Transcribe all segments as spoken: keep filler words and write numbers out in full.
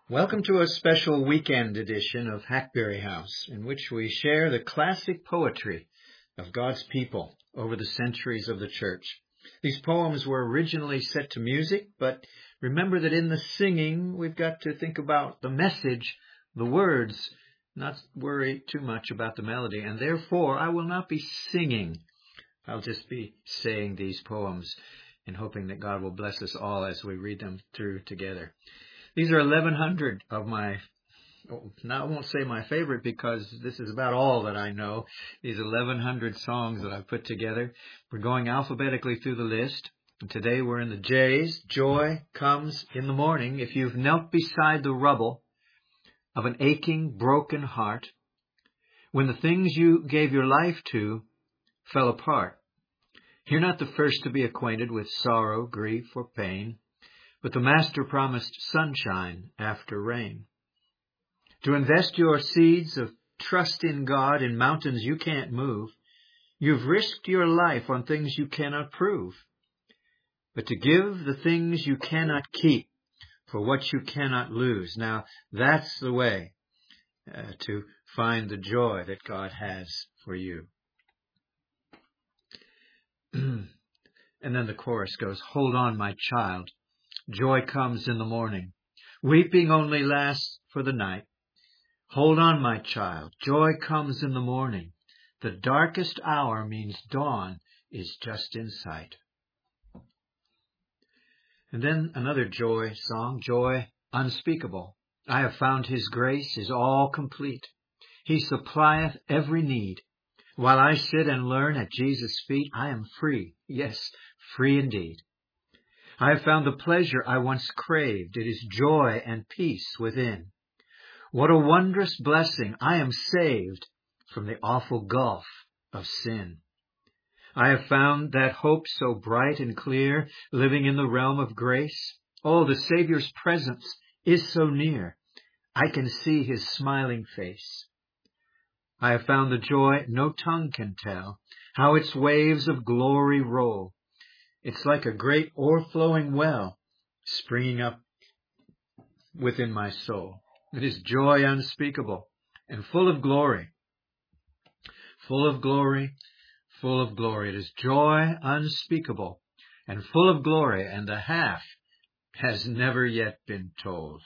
Welcome to a special weekend edition of Hackberry House, in which we share the classic poetry of God's people over the centuries of the church. These poems were originally set to music, but remember that in the singing, we've got to think about the message, the words, not worry too much about the melody. And therefore, I will not be singing. I'll just be saying these poems and hoping that God will bless us all as we read them through together. These are eleven hundred of my, now I won't say my favorite because this is about all that I know, these eleven hundred songs that I've put together. We're going alphabetically through the list. And today we're in the J's. Joy comes in the morning. If you've knelt beside the rubble of an aching, broken heart, when the things you gave your life to fell apart, you're not the first to be acquainted with sorrow, grief, or pain. But the Master promised sunshine after rain. To invest your seeds of trust in God in mountains you can't move, you've risked your life on things you cannot prove. But to give the things you cannot keep for what you cannot lose, now that's the way uh, to find the joy that God has for you. And then the chorus goes, hold on, my child. Joy comes in the morning. Weeping only lasts for the night. Hold on, my child. Joy comes in the morning. The darkest hour means dawn is just in sight. And then another joy song, joy unspeakable. I have found his grace is all complete. He supplieth every need. While I sit and learn at Jesus' feet, I am free. Yes, free indeed. I have found the pleasure I once craved. It is joy and peace within. What a wondrous blessing. I am saved from the awful gulf of sin. I have found that hope so bright and clear, living in the realm of grace. Oh, the Savior's presence is so near. I can see his smiling face. I have found the joy no tongue can tell, how its waves of glory roll. It's like a great o'erflowing well springing up within my soul. It is joy unspeakable and full of glory. Full of glory, full of glory. It is joy unspeakable and full of glory, and the half has never yet been told.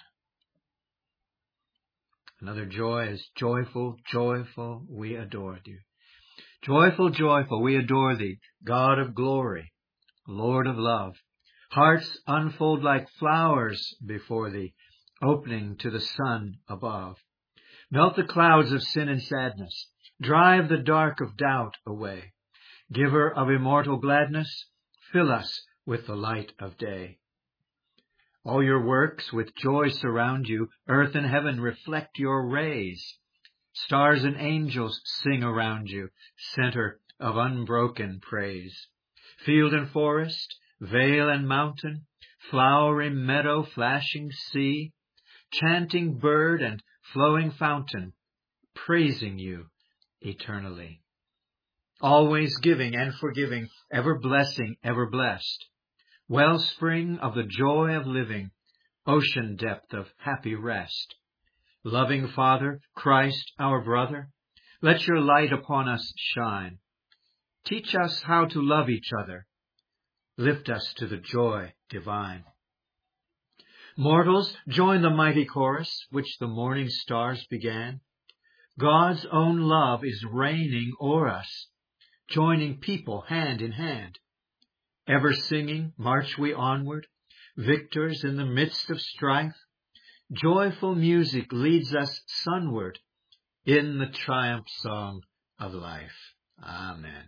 Another joy is joyful, joyful, we adore you. Joyful, joyful, we adore thee, God of glory. Lord of love, hearts unfold like flowers before thee, opening to the sun above. Melt the clouds of sin and sadness, drive the dark of doubt away. Giver of immortal gladness, fill us with the light of day. All your works with joy surround you, earth and heaven reflect your rays. Stars and angels sing around you, center of unbroken praise. Field and forest, vale and mountain, flowery meadow, flashing sea, chanting bird and flowing fountain, praising you eternally. Always giving and forgiving, ever blessing, ever blessed. Wellspring of the joy of living, ocean depth of happy rest. Loving Father, Christ our brother, let your light upon us shine. Teach us how to love each other. Lift us to the joy divine. Mortals, join the mighty chorus which the morning stars began. God's own love is reigning o'er us, joining people hand in hand. Ever singing, march we onward, victors in the midst of strife. Joyful music leads us sunward in the triumph song of life. Amen.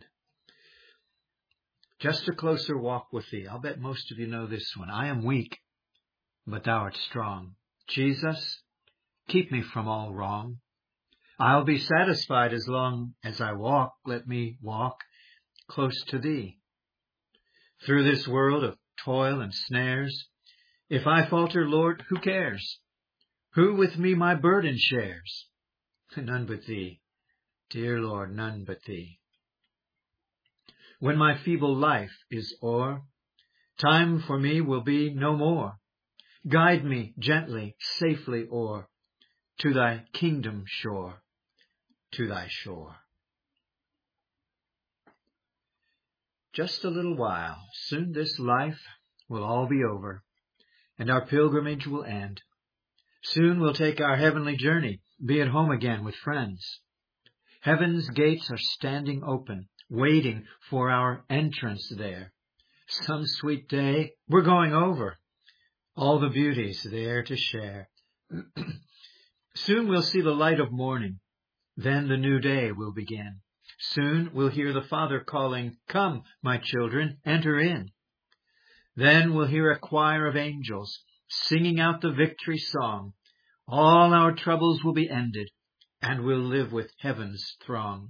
Just a closer walk with thee. I'll bet most of you know this one. I am weak, but thou art strong. Jesus, keep me from all wrong. I'll be satisfied as long as I walk. Let me walk close to thee. Through this world of toil and snares, if I falter, Lord, who cares? Who with me my burden shares? None but thee, dear Lord, none but thee. When my feeble life is o'er, time for me will be no more. Guide me gently, safely o'er to thy kingdom shore, to thy shore. Just a little while, soon this life will all be over, and our pilgrimage will end. Soon we'll take our heavenly journey, be at home again with friends. Heaven's gates are standing open, waiting for our entrance there. Some sweet day we're going over, all the beauties there to share. Soon we'll see the light of morning, then the new day will begin. Soon we'll hear the Father calling, "Come, my children, enter in." Then we'll hear a choir of angels singing out the victory song. All our troubles will be ended, and we'll live with heaven's throng.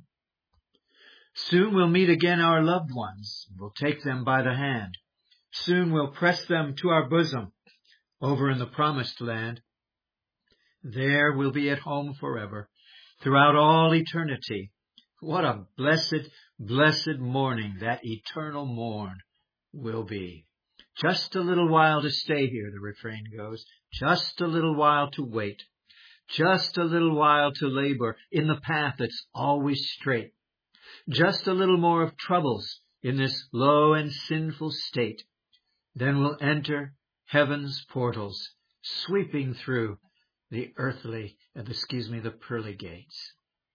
Soon we'll meet again our loved ones. We'll take them by the hand. Soon we'll press them to our bosom over in the promised land. There we'll be at home forever, throughout all eternity. What a blessed, blessed morning that eternal morn will be. Just a little while to stay here, the refrain goes. Just a little while to wait. Just a little while to labor in the path that's always straight. Just a little more of troubles in this low and sinful state. Then we'll enter heaven's portals, sweeping through the earthly, uh, excuse me, the pearly gates.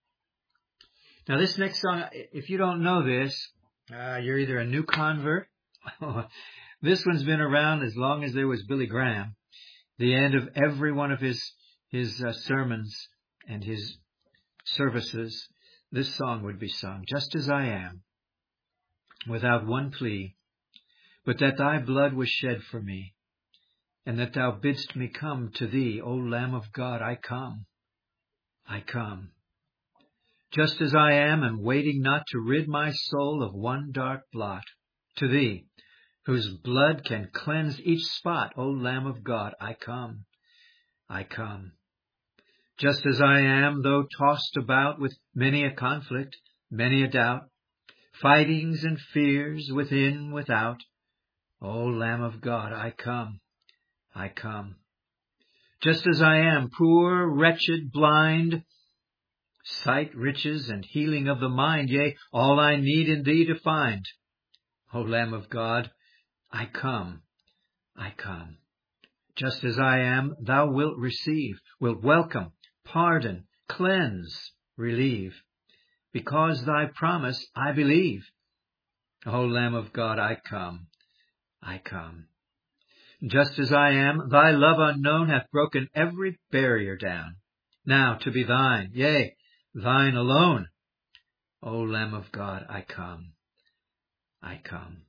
Now this next song, if you don't know this, uh, you're either a new convert. This one's been around as long as there was Billy Graham. The end of every one of his his uh, sermons and his services, this song would be sung. Just as I am, without one plea, but that thy blood was shed for me, and that thou bidst me come to thee, O Lamb of God, I come, I come. Just as I am, and waiting not to rid my soul of one dark blot, to thee, whose blood can cleanse each spot, O Lamb of God, I come, I come. Just as I am, though tossed about with many a conflict, many a doubt, fightings and fears within, without, O Lamb of God, I come, I come. Just as I am, poor, wretched, blind, sight, riches, and healing of the mind, yea, all I need in thee to find, O Lamb of God, I come, I come. Just as I am, thou wilt receive, wilt welcome, pardon, cleanse, relieve. Because thy promise I believe. O Lamb of God, I come, I come. Just as I am, thy love unknown hath broken every barrier down. Now to be thine, yea, thine alone. O Lamb of God, I come, I come.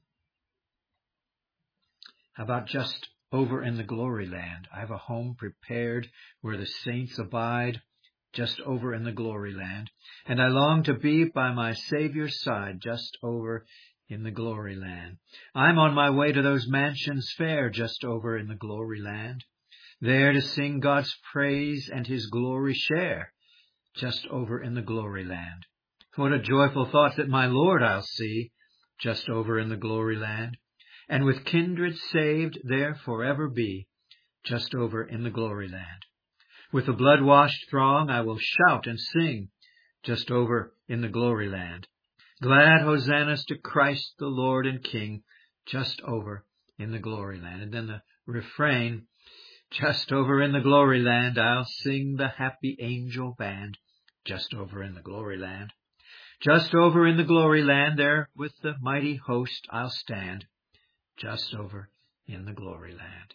How about just over in the glory land? I have a home prepared where the saints abide, just over in the glory land. And I long to be by my Savior's side, just over in the glory land. I'm on my way to those mansions fair, just over in the glory land. There to sing God's praise and his glory share, just over in the glory land. What a joyful thought that my Lord I'll see, just over in the glory land. And with kindred saved there forever be, just over in the glory land. With the blood-washed throng I will shout and sing, just over in the glory land. Glad hosannas to Christ the Lord and King, just over in the glory land. And then the refrain, just over in the glory land I'll sing the happy angel band, just over in the glory land. Just over in the glory land there with the mighty host I'll stand, just over in the glory land.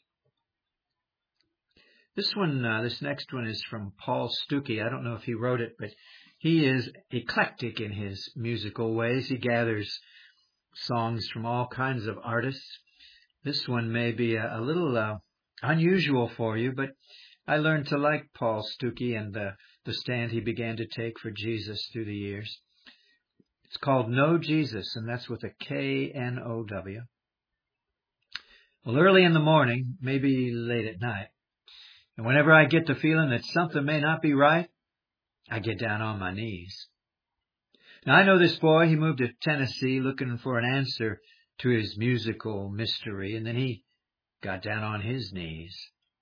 This one, uh, this next one is from Paul Stuckey. I don't know if he wrote it, but he is eclectic in his musical ways. He gathers songs from all kinds of artists. This one may be a, a little uh, unusual for you, but I learned to like Paul Stuckey and the, the stand he began to take for Jesus through the years. It's called Know Jesus, and that's with a K N O W. Well, early in the morning, maybe late at night, and whenever I get the feeling that something may not be right, I get down on my knees. Now, I know this boy. He moved to Tennessee looking for an answer to his musical mystery, and then he got down on his knees.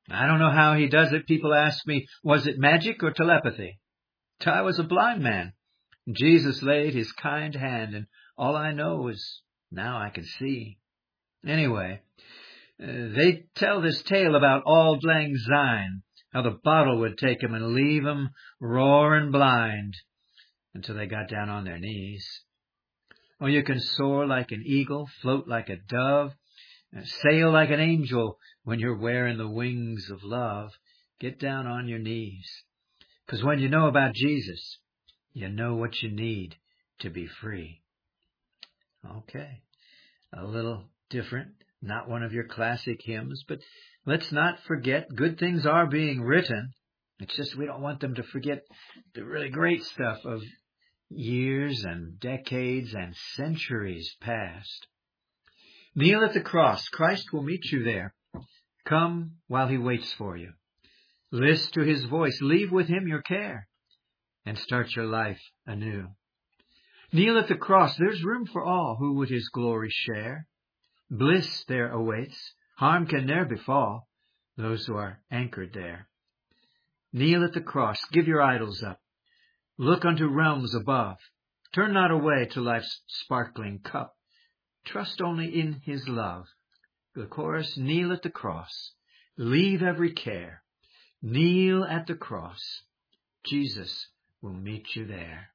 I don't know how he does it. People ask me, was it magic or telepathy? I was a blind man. Jesus laid his kind hand, and all I know is now I can see. Anyway, uh, they tell this tale about Auld Lang Syne, how the bottle would take 'em and leave 'em roaring blind until they got down on their knees. Or you can soar like an eagle, float like a dove, sail like an angel when you're wearing the wings of love. Get down on your knees. 'Cause when you know about Jesus, you know what you need to be free. Okay, a little different, not one of your classic hymns, but let's not forget good things are being written. It's just we don't want them to forget the really great stuff of years and decades and centuries past. Kneel at the cross. Christ will meet you there. Come while he waits for you. Listen to his voice. Leave with him your care and start your life anew. Kneel at the cross. There's room for all who would his glory share. Bliss there awaits. Harm can ne'er befall those who are anchored there. Kneel at the cross. Give your idols up. Look unto realms above. Turn not away to life's sparkling cup. Trust only in his love. The chorus, kneel at the cross. Leave every care. Kneel at the cross. Jesus will meet you there.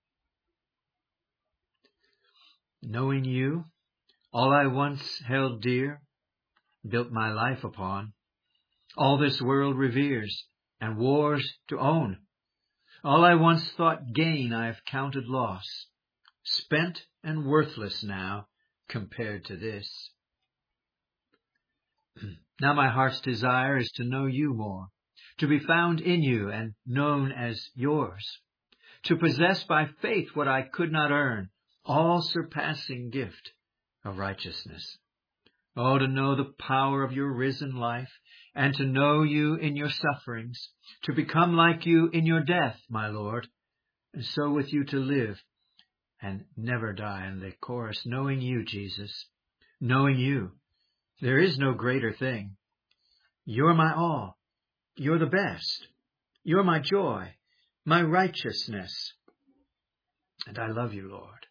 Knowing you, all I once held dear, built my life upon, all this world reveres and wars to own. All I once thought gain I've counted loss, spent and worthless now compared to this. Now my heart's desire is to know you more, to be found in you and known as yours, to possess by faith what I could not earn, all surpassing gift of righteousness. Oh, to know the power of your risen life, and to know you in your sufferings, to become like you in your death, my Lord, and so with you to live and never die. And the chorus, knowing you, Jesus, knowing you, there is no greater thing. You're my all. You're the best. You're my joy, my righteousness. And I love you, Lord.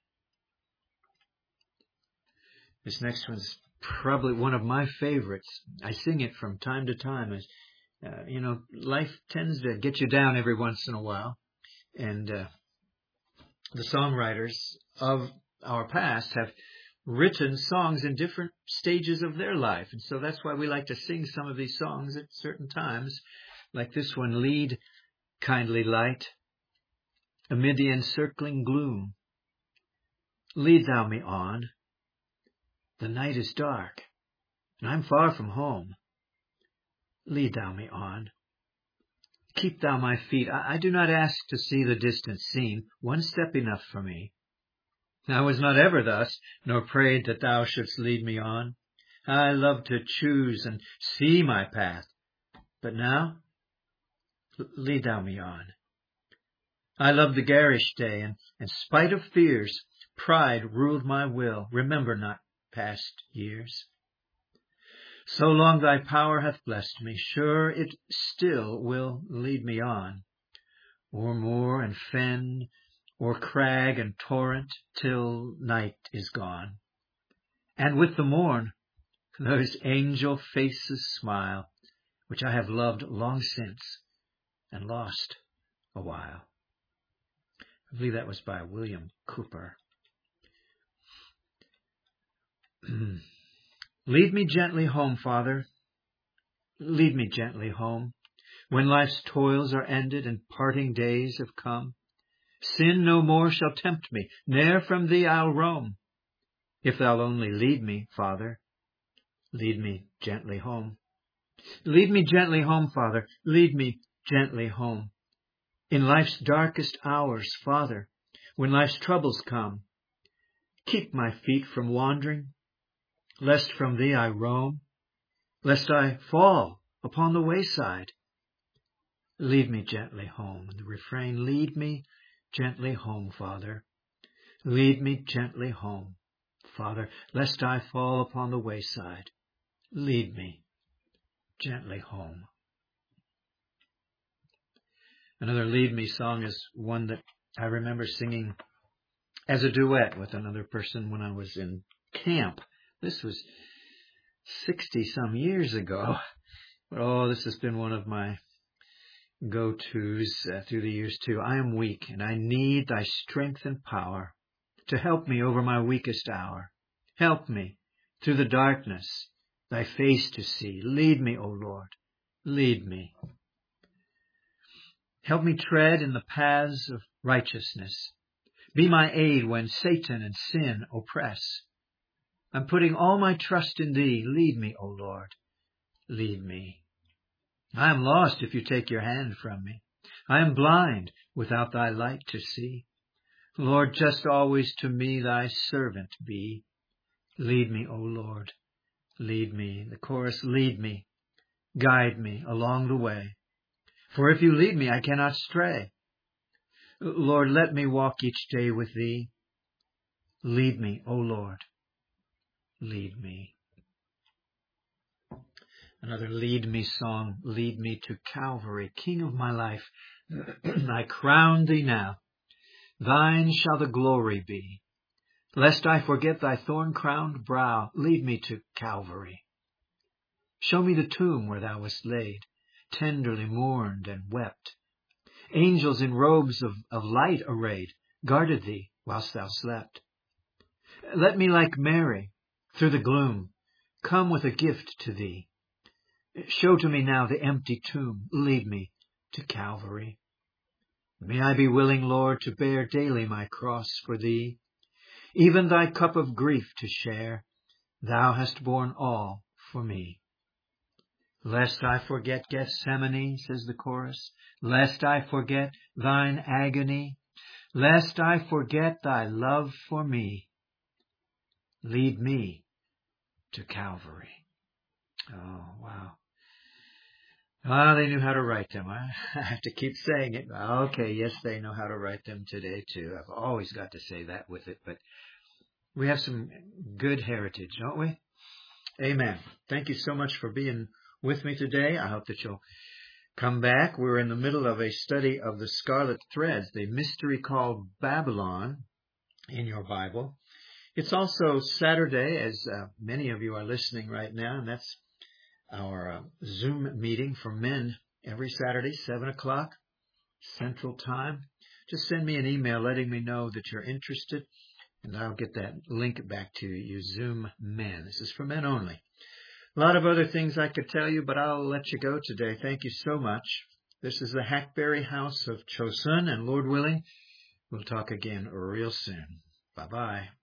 This next one's probably one of my favorites. I sing it from time to time. As uh, you know, life tends to get you down every once in a while. And uh, the songwriters of our past have written songs in different stages of their life. And so that's why we like to sing some of these songs at certain times. Like this one, Lead, Kindly Light, amid the encircling gloom. Lead thou me on. The night is dark, and I'm far from home. Lead thou me on. Keep thou my feet. I, I do not ask to see the distant scene, one step enough for me. I was not ever thus, nor prayed that thou shouldst lead me on. I love to choose and see my path, but now, lead thou me on. I loved the garish day, and in spite of fears, pride ruled my will. Remember not past years. So long thy power hath blessed me, sure it still will lead me on, o'er moor and fen, o'er crag and torrent, till night is gone. And with the morn, those angel faces smile, which I have loved long since, and lost a while. I believe that was by William Cooper. Lead me gently home, Father. Lead me gently home. When life's toils are ended and parting days have come, sin no more shall tempt me, ne'er from thee I'll roam. If thou'll only lead me, Father, lead me gently home. Lead me gently home, Father, lead me gently home. In life's darkest hours, Father, when life's troubles come, keep my feet from wandering, lest from thee I roam, lest I fall upon the wayside. Lead me gently home. The refrain, lead me gently home, Father. Lead me gently home, Father, lest I fall upon the wayside. Lead me gently home, Another Lead Me song is one that I remember singing as a duet with another person when I was in camp. This was sixty some years ago. But oh, this has been one of my go-tos uh, through the years too. I am weak, and I need thy strength and power to help me over my weakest hour. Help me through the darkness, thy face to see. Lead me, O Lord, lead me. Help me tread in the paths of righteousness. Be my aid when Satan and sin oppress. I'm putting all my trust in thee. Lead me, O Lord, lead me. I am lost if you take your hand from me. I am blind without thy light to see. Lord, just always to me thy servant be. Lead me, O Lord, lead me. The chorus, lead me, guide me along the way. For if you lead me, I cannot stray. Lord, let me walk each day with thee. Lead me, O Lord, lead me. Another Lead Me song, lead me to Calvary, King of my life. I crown thee now. Thine shall the glory be. Lest I forget thy thorn-crowned brow, lead me to Calvary. Show me the tomb where thou wast laid, tenderly mourned and wept. Angels in robes of, of light arrayed guarded thee whilst thou slept. Let me, like Mary, through the gloom, come with a gift to thee. Show to me now the empty tomb. Lead me to Calvary. May I be willing, Lord, to bear daily my cross for thee, even thy cup of grief to share. Thou hast borne all for me. Lest I forget Gethsemane, says the chorus, lest I forget thine agony, lest I forget thy love for me. Lead me to Calvary. Oh, wow. Ah, they knew how to write them. I have to keep saying it. Okay, yes, they know how to write them today, too. I've always got to say that with it, but we have some good heritage, don't we? Amen. Thank you so much for being with me today. I hope that you'll come back. We're in the middle of a study of the Scarlet Threads, the mystery called Babylon in your Bible. It's also Saturday, as uh, many of you are listening right now, and that's our uh, Zoom meeting for men every Saturday, seven o'clock Central Time. Just send me an email letting me know that you're interested, and I'll get that link back to you. Zoom Men. This is for men only. A lot of other things I could tell you, but I'll let you go today. Thank you so much. This is the Hackberry House of Chosun, and Lord willing, we'll talk again real soon. Bye-bye.